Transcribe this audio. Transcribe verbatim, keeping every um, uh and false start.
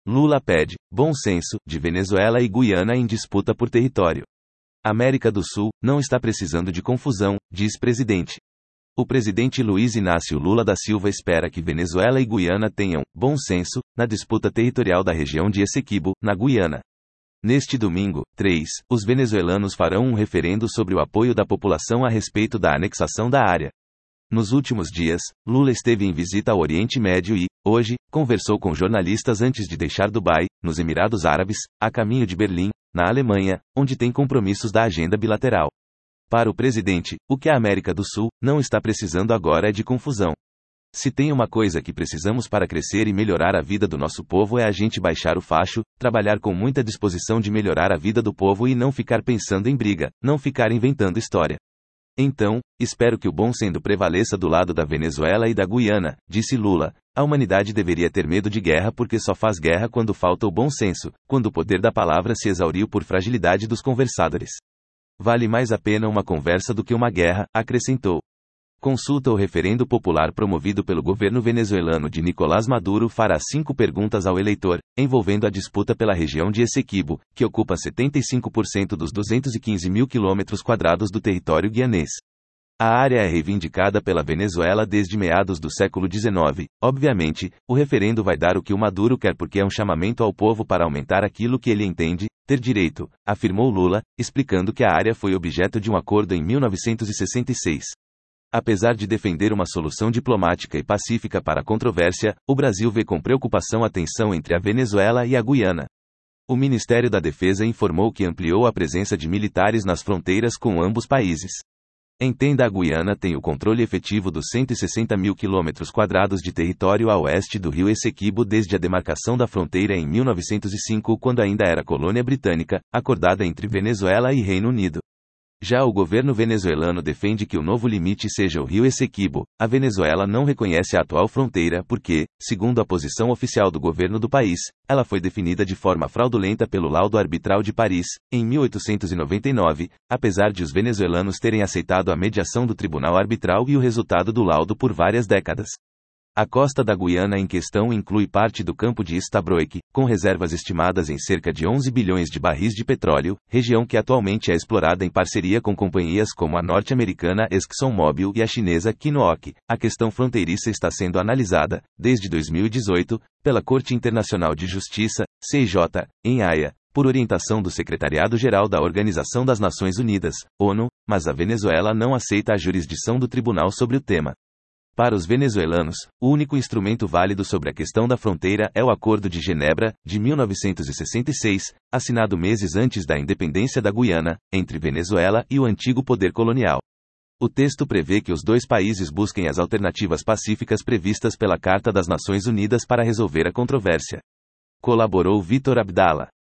Lula pede bom senso de Venezuela e Guiana em disputa por território. América do Sul não está precisando de confusão, diz presidente. O presidente Luiz Inácio Lula da Silva espera que Venezuela e Guiana tenham bom senso na disputa territorial da região de Essequibo, na Guiana. Neste domingo, três, os venezuelanos farão um referendo sobre o apoio da população a respeito da anexação da área. Nos últimos dias, Lula esteve em visita ao Oriente Médio e, hoje, conversou com jornalistas antes de deixar Dubai, nos Emirados Árabes, a caminho de Berlim, na Alemanha, onde tem compromissos da agenda bilateral. Para o presidente, o que a América do Sul não está precisando agora é de confusão. Se tem uma coisa que precisamos para crescer e melhorar a vida do nosso povo é a gente baixar o facho, trabalhar com muita disposição de melhorar a vida do povo e não ficar pensando em briga, não ficar inventando história. Então, espero que o bom senso prevaleça do lado da Venezuela e da Guiana, disse Lula. A humanidade deveria ter medo de guerra porque só faz guerra quando falta o bom senso, quando o poder da palavra se exauriu por fragilidade dos conversadores. Vale mais a pena uma conversa do que uma guerra, acrescentou. Consulta o referendo popular promovido pelo governo venezuelano de Nicolás Maduro fará cinco perguntas ao eleitor, envolvendo a disputa pela região de Essequibo, que ocupa setenta e cinco por cento dos duzentos e quinze mil quilômetros quadrados do território guianês. A área é reivindicada pela Venezuela desde meados do século dezenove. Obviamente, o referendo vai dar o que o Maduro quer porque é um chamamento ao povo para aumentar aquilo que ele entende ter direito, afirmou Lula, explicando que a área foi objeto de um acordo em mil novecentos e sessenta e seis. Apesar de defender uma solução diplomática e pacífica para a controvérsia, o Brasil vê com preocupação a tensão entre a Venezuela e a Guiana. O Ministério da Defesa informou que ampliou a presença de militares nas fronteiras com ambos países. Entenda, a Guiana tem o controle efetivo dos cento e sessenta mil quilômetros quadrados de território a oeste do rio Essequibo desde a demarcação da fronteira em mil novecentos e cinco, quando ainda era colônia britânica, acordada entre Venezuela e Reino Unido. Já o governo venezuelano defende que o novo limite seja o rio Essequibo. A Venezuela não reconhece a atual fronteira porque, segundo a posição oficial do governo do país, ela foi definida de forma fraudulenta pelo Laudo Arbitral de Paris, em mil oitocentos e noventa e nove, apesar de os venezuelanos terem aceitado a mediação do Tribunal Arbitral e o resultado do laudo por várias décadas. A costa da Guiana em questão inclui parte do campo de Stabroek, com reservas estimadas em cerca de onze bilhões de barris de petróleo, região que atualmente é explorada em parceria com companhias como a norte-americana ExxonMobil e a chinesa Kinook. A questão fronteiriça está sendo analisada, desde dois mil e dezoito, pela Corte Internacional de Justiça, C I J, em Haia, por orientação do Secretariado-Geral da Organização das Nações Unidas, ONU, mas a Venezuela não aceita a jurisdição do tribunal sobre o tema. Para os venezuelanos, o único instrumento válido sobre a questão da fronteira é o Acordo de Genebra, de mil novecentos e sessenta e seis, assinado meses antes da independência da Guiana, entre Venezuela e o antigo poder colonial. O texto prevê que os dois países busquem as alternativas pacíficas previstas pela Carta das Nações Unidas para resolver a controvérsia. Colaborou Vitor Abdala.